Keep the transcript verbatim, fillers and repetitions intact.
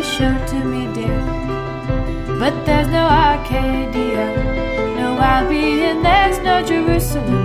show to me, dear. But there's no Arcadia, no Albion, there's no Jerusalem.